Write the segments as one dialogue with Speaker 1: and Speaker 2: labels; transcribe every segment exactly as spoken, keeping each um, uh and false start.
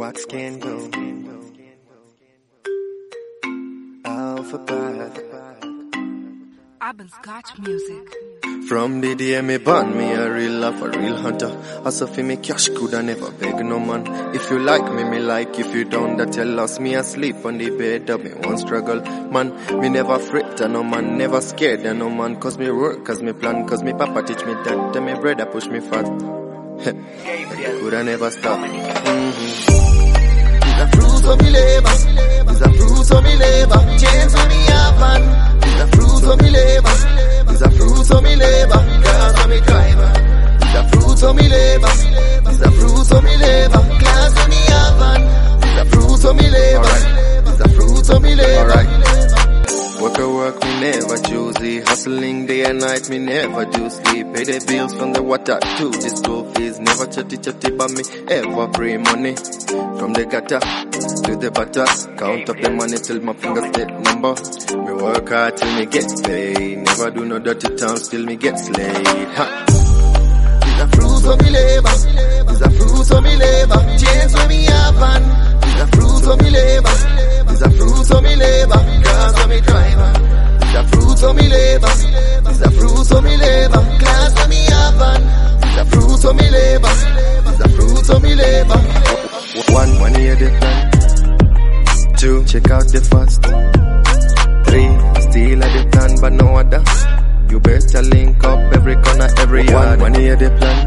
Speaker 1: wax can go. Alphabet.
Speaker 2: Urban Scotch music.
Speaker 1: From the day me born, me a real love, a real hunter. Also for me cash could I never beg no man. If you like me, me like. If you don't, that you lost me asleep on the bed of me one struggle. Man, me never fret and no man, never scared and no man. Cause me work, cause me plan, cause me papa teach me that. And me brother push me fat. Could I never stop. Mm-hmm.
Speaker 3: It's a fruit of me labor. It's a fruit of me labor. Chains on me happen. It's a fruit of me labor. It's a fruit of me labor. Cause of me driver. It's a fruit of me labor. It's a fruit of me labor. Class of me happen. It's a fruit of me labor. It's a fruit of me labor.
Speaker 1: Alright. Work a work, me never choosy. Hustling day and night, me never do sleep. Pay the bills from the water to the school fees. Never chatty chatty, but me ever pray money. From the gutter to the butter. Count up the money till my fingers get number. Me work hard till me get paid. Never do no dirty times till me get slayed. Ha.
Speaker 3: It's a fruit of me labor. It's a fruit of me labor. Chains when me happen. It's a fruit of me labor. It's a fruit of me labor. Cause of me driver. It's a fruit of me labor. It's a fruit of me labor. Class of me happen. It's a fruit of me labor. It's a fruit of me labor.
Speaker 1: One, one year the plan. Two, check out the fast. Three, still at the plan but no other. You better link up every corner, every yard. One, one year the plan.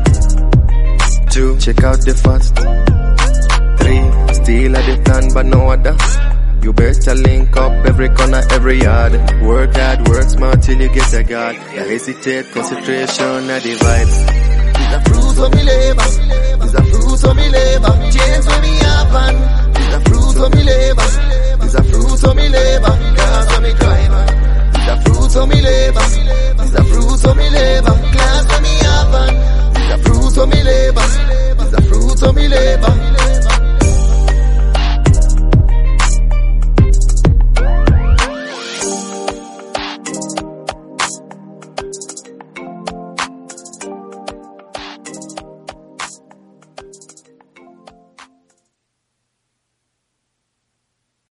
Speaker 1: Two, check out the fast. Three, still at the plan but no other. You better link up every corner, every yard. Work hard, work smart till you get a guard. Now hesitate, concentration, and the vibes.
Speaker 3: It's a fruit of me labor. It's a fruit of me labor. Chains when me happen. It's a fruit of me labor. It's a fruit of me labor. Cause of me driver. It's a fruit of me labor. It's a fruit of me labor. Class of me happen. It's a fruit of me labor. It's a fruit of me labor.